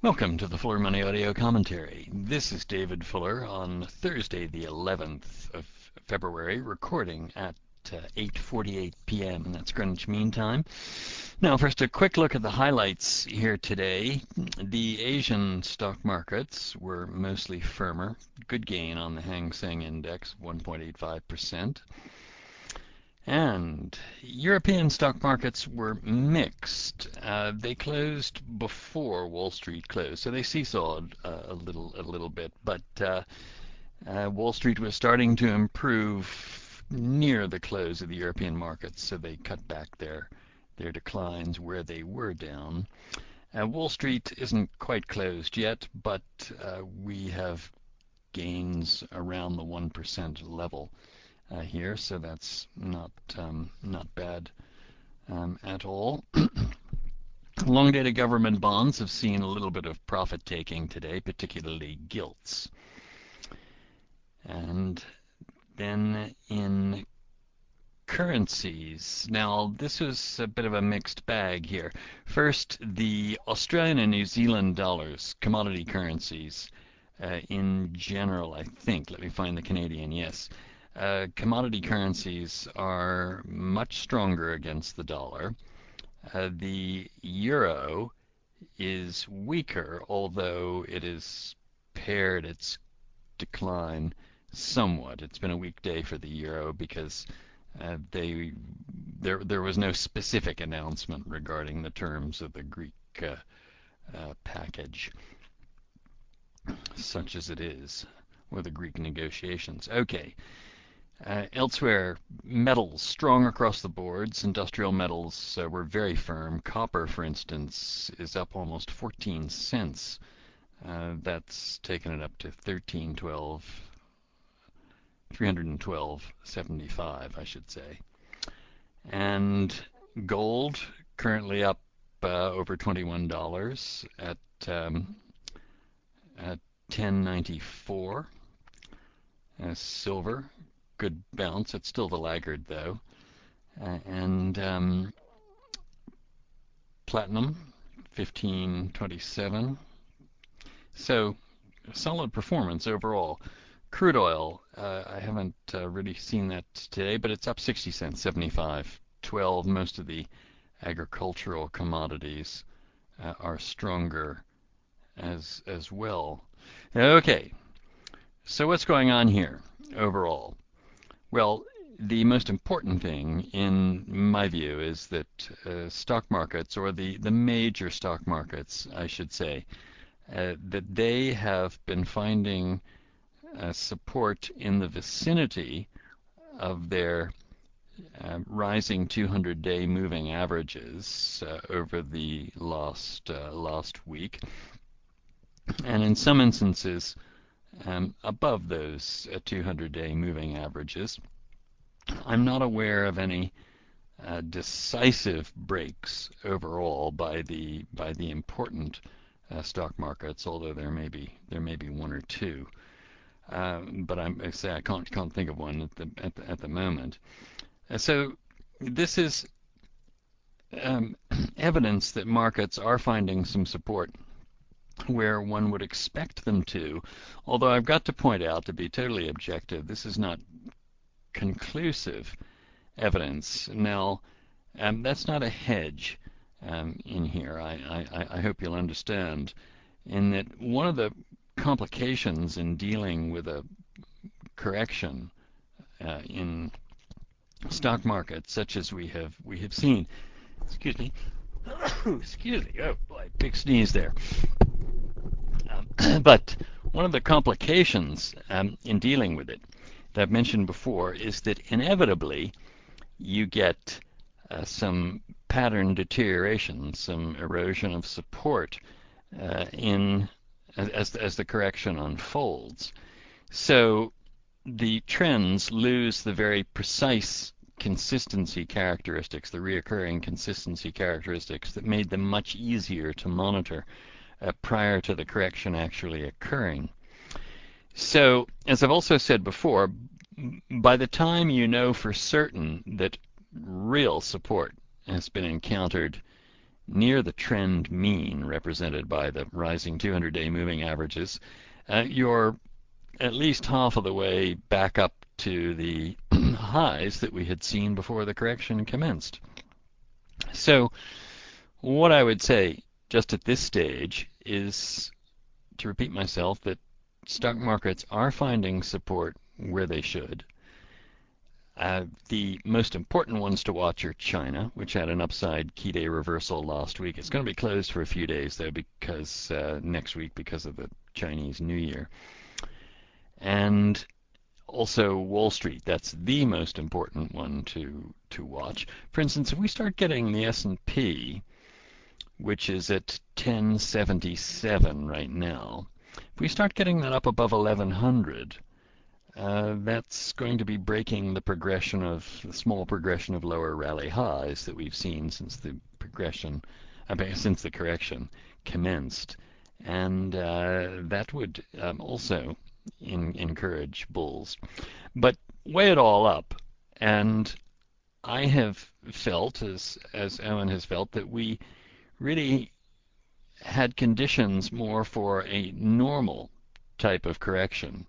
Welcome to the Fuller Money Audio Commentary. This is David Fuller on Thursday, the 11th of February, recording at 8:48 p.m. That's Greenwich Mean Time. Now, first, a quick look at the highlights here today. The Asian stock markets were mostly firmer. Good gain on the Hang Seng Index, 1.85%. And European stock markets were mixed. They closed before Wall Street closed, so they seesawed a little bit. But Wall Street was starting to improve near the close of the European markets, so they cut back their declines where they were down. Wall Street isn't quite closed yet, but we have gains around the 1% level here, so that's not bad at all. Long-dated government bonds have seen a little bit of profit taking today, particularly gilts. And then in currencies, now this was a bit of a mixed bag here. First, the Australian and New Zealand dollars, commodity currencies in general, I think. Let me find the Canadian, yes. Commodity currencies are much stronger against the dollar. The euro is weaker, although it has pared its decline somewhat. It's been a weak day for the euro because there was no specific announcement regarding the terms of the Greek package, such as it is, or the Greek negotiations. Okay. Elsewhere, metals strong across the boards. Industrial metals were very firm. Copper, for instance, is up almost 14 cents. That's taken it up to 312.75, I should say. And gold currently up over $21 at 10.94. Silver, good bounce. It's still the laggard though. And platinum, 15.27. So solid performance overall. Crude oil, I haven't really seen that today, but it's up 60 cents, 75.12. Most of the agricultural commodities are stronger as well. Okay, so what's going on here overall? Well, the most important thing, in my view, is that stock markets, or the major stock markets, I should say, that they have been finding support in the vicinity of their rising 200-day moving averages over the last week, and in some instances above those 200-day moving averages. I'm not aware of any decisive breaks overall by the important stock markets, although there may be one or two. But I can't think of one at the moment. So this is evidence that markets are finding some support where one would expect them to, although I've got to point out, to be totally objective, this is not conclusive evidence. Now, that's not a hedge in here. I hope you'll understand, in that one of the complications in dealing with a correction in stock markets, such as we have seen. Excuse me. Excuse me. Oh boy, big sneeze there. But one of the complications in dealing with it that I've mentioned before is that inevitably you get some pattern deterioration, some erosion of support as the correction unfolds. So the trends lose the very precise consistency characteristics, the reoccurring consistency characteristics that made them much easier to monitor prior to the correction actually occurring. So, as I've also said before, by the time you know for certain that real support has been encountered near the trend mean represented by the rising 200-day moving averages, you're at least half of the way back up to the highs that we had seen before the correction commenced. So what I would say just at this stage is to repeat myself that stock markets are finding support where they should. The most important ones to watch are China, which had an upside key day reversal last week. It's going to be closed for a few days though, because next week because of the Chinese New Year. And also Wall Street. That's the most important one to watch. For instance, if we start getting the S&P, which is at 1077 right now, if we start getting that up above 1100, that's going to be breaking the small progression of lower rally highs that we've seen since the correction commenced, and that would also encourage bulls. But weigh it all up, and I have felt, as Owen has felt, that we really had conditions more for a normal type of correction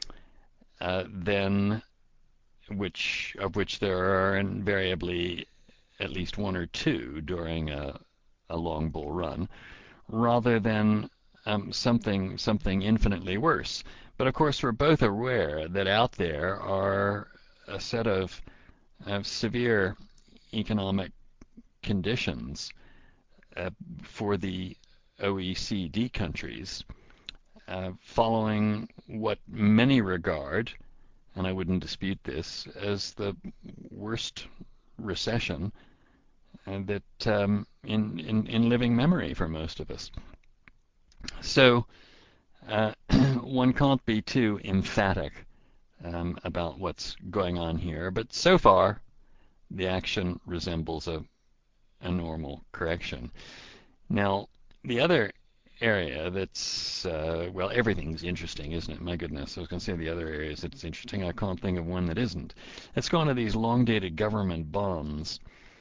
than of which there are invariably at least one or two during a long bull run, rather than something infinitely worse. But of course, we're both aware that out there are a set of severe economic conditions for the OECD countries, following what many regard, and I wouldn't dispute this, as the worst recession that in living memory for most of us. So one can't be too emphatic about what's going on here, but so far the action resembles a normal correction. Now, the other area that's, well, everything's interesting, isn't it? My goodness, I was going to say the other areas that's interesting. I can't think of one that isn't. Let's go on to these long-dated government bonds.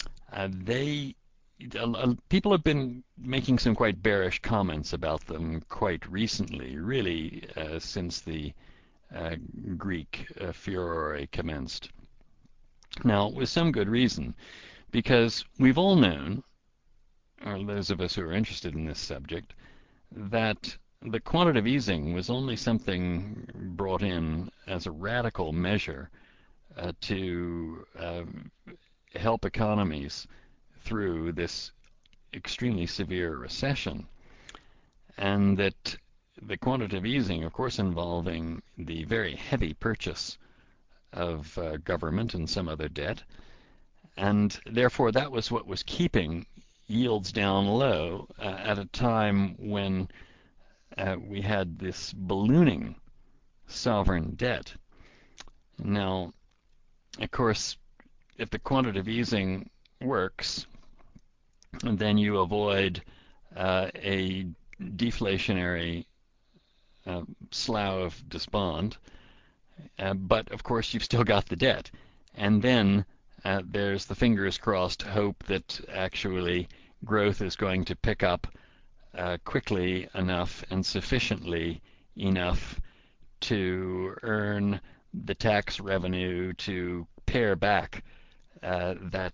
People have been making some quite bearish comments about them quite recently, really since the Greek furor commenced. Now, with some good reason, because we've all known, or those of us who are interested in this subject, that the quantitative easing was only something brought in as a radical measure to help economies through this extremely severe recession, and that the quantitative easing, of course, involving the very heavy purchase of government and some other debt, and therefore that was what was keeping yields down low at a time when we had this ballooning sovereign debt. Now, of course, if the quantitative easing works, then you avoid a deflationary slough of despond, but of course you've still got the debt. And then there's the fingers crossed hope that actually growth is going to pick up quickly enough and sufficiently enough to earn the tax revenue to pare back that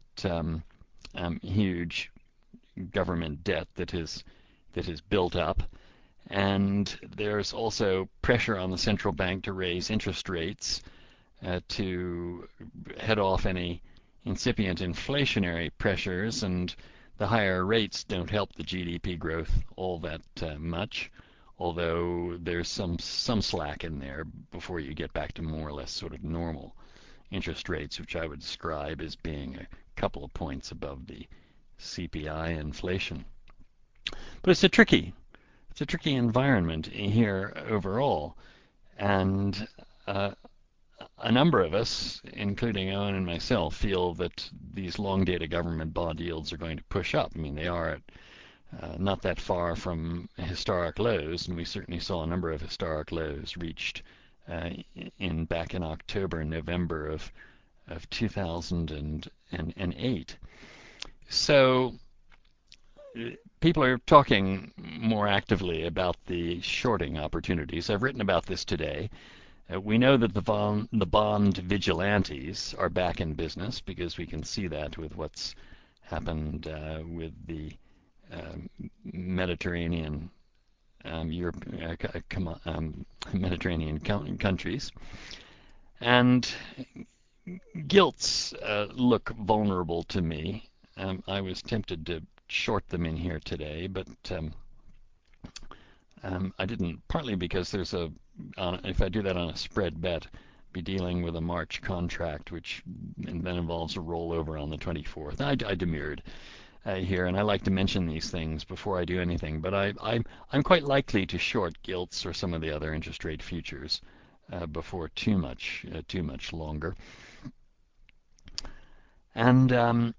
huge government debt that is built up. And there's also pressure on the central bank to raise interest rates to head off any incipient inflationary pressures, and the higher rates don't help the GDP growth all that much, although there's some slack in there before you get back to more or less sort of normal interest rates, which I would describe as being a couple of points above the CPI inflation. But it's a tricky environment here overall, and a number of us, including Owen and myself, feel that these long-dated government bond yields are going to push up. I mean, they are at not that far from historic lows, and we certainly saw a number of historic lows reached back in October and November of 2008. So people are talking more actively about the shorting opportunities. I've written about this today. We know that the bond vigilantes are back in business because we can see that with what's happened with the Mediterranean Europe, Mediterranean countries, and gilts look vulnerable to me. I was tempted to short them in here today, but I didn't, partly because if I do that on a spread bet, be dealing with a March contract, which and then involves a rollover on the 24th. I demurred here, and I like to mention these things before I do anything, but I'm quite likely to short gilts or some of the other interest rate futures before too much longer. And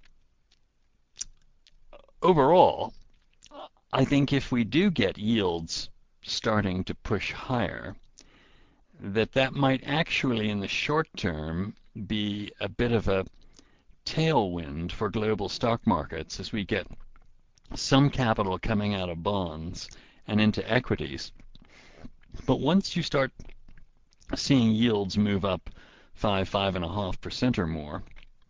overall, I think if we do get yields starting to push higher, that might actually in the short term be a bit of a tailwind for global stock markets as we get some capital coming out of bonds and into equities. But once you start seeing yields move up 5.5% or more,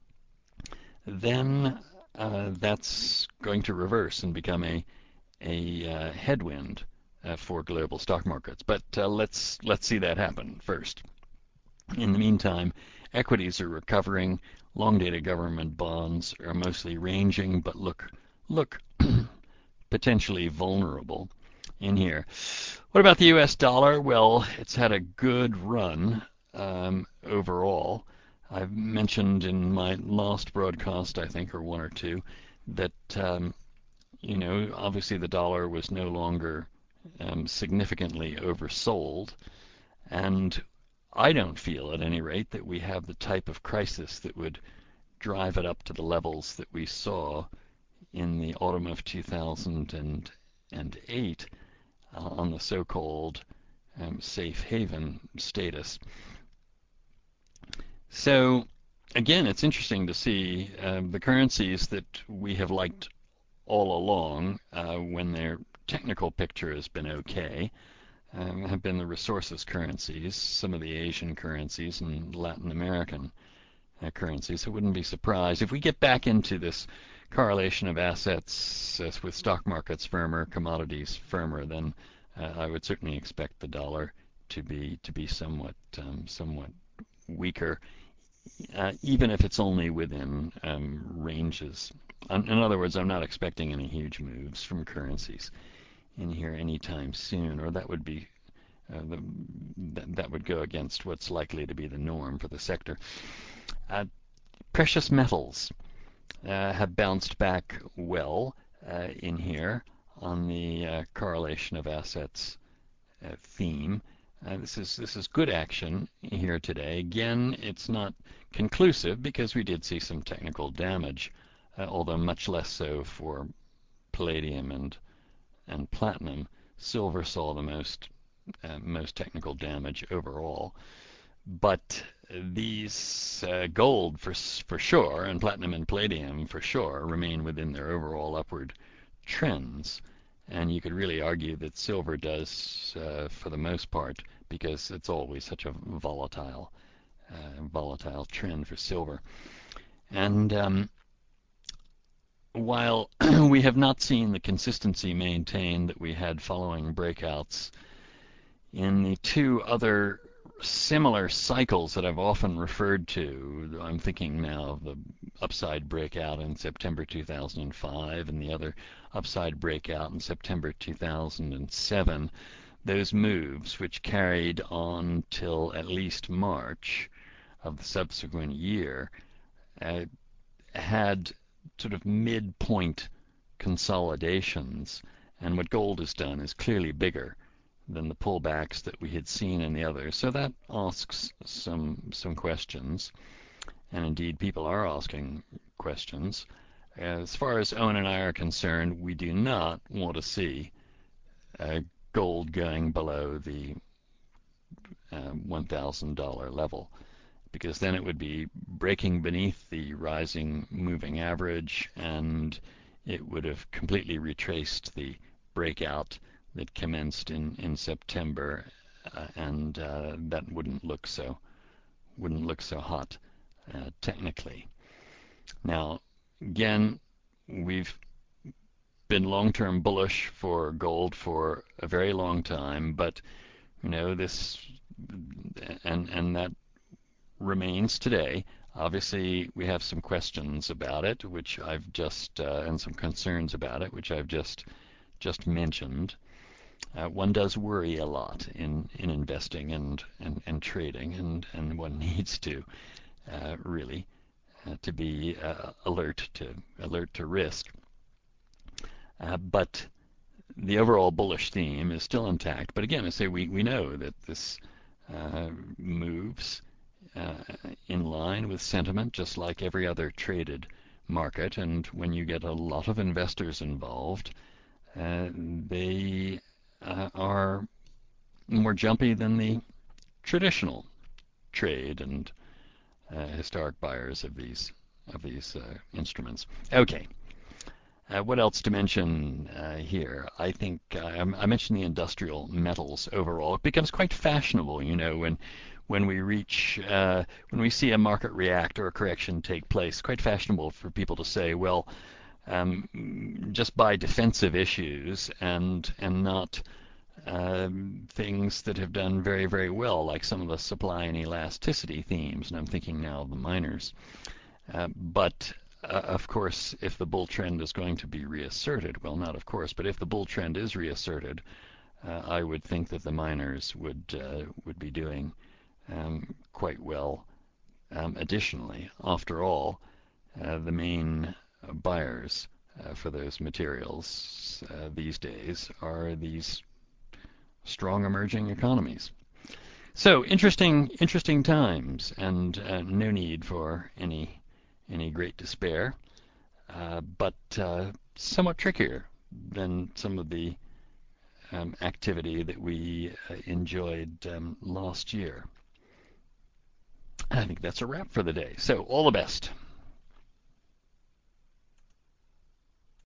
then that's going to reverse and become a headwind for global stock markets. But let's see that happen first. In the meantime, equities are recovering. Long-dated government bonds are mostly ranging, but look potentially vulnerable in here. What about the U.S. dollar? Well, it's had a good run overall. I've mentioned in my last broadcast, I think, or one or two, that obviously the dollar was no longer significantly oversold, and I don't feel, at any rate, that we have the type of crisis that would drive it up to the levels that we saw in the autumn of 2008 on the so-called safe haven status. So again, it's interesting to see the currencies that we have liked all along when their technical picture has been okay have been the resources currencies, some of the Asian currencies, and Latin American currencies. I wouldn't be surprised if we get back into this correlation of assets with stock markets firmer, commodities firmer. Then I would certainly expect the dollar to be somewhat weaker, even if it's only within ranges. In other words, I'm not expecting any huge moves from currencies in here anytime soon, or that would be that would go against what's likely to be the norm for the sector. Precious metals have bounced back well in here on the correlation of assets theme. This is good action here today. Again, it's not conclusive because we did see some technical damage, although much less so for palladium and platinum. Silver saw the most technical damage overall, but these gold for sure, and platinum and palladium for sure, remain within their overall upward trends. And you could really argue that silver does for the most part, because it's always such a volatile trend for silver. And while we have not seen the consistency maintained that we had following breakouts in the two other similar cycles that I've often referred to, I'm thinking now of the upside breakout in September 2005 and the other upside breakout in September 2007, those moves, which carried on till at least March of the subsequent year, had sort of midpoint consolidations, and what gold has done is clearly bigger than the pullbacks that we had seen in the others. So that asks some questions, and indeed people are asking questions. As far as Owen and I are concerned, we do not want to see gold going below the $1,000 level, because then it would be breaking beneath the rising moving average, and it would have completely retraced the breakout that commenced in September, and that wouldn't look so hot technically. Now, again, we've been long-term bullish for gold for a very long time, but this and that remains today. Obviously, we have some questions about it, which I've just and some concerns about it, which I've just mentioned. One does worry a lot in investing and trading, and one needs to really to be alert to risk. But the overall bullish theme is still intact. But again, I say we know that this moves uh, in line with sentiment, just like every other traded market. And when you get a lot of investors involved, they are more jumpy than the traditional trade and historic buyers of these instruments. Okay. What else to mention here? I think I mentioned the industrial metals overall. It becomes quite fashionable, when we see a market react or a correction take place. Quite fashionable for people to say, well, just buy defensive issues and not things that have done very, very well, like some of the supply and elasticity themes. And I'm thinking now of the miners. But of course, if the bull trend is going to be reasserted, well, not of course, but if the bull trend is reasserted, I would think that the miners would be doing quite well. Additionally, after all, the main buyers for those materials these days are these strong emerging economies. So interesting times, and no need for any great despair, but somewhat trickier than some of the activity that we enjoyed last year. I think that's a wrap for the day. So all the best.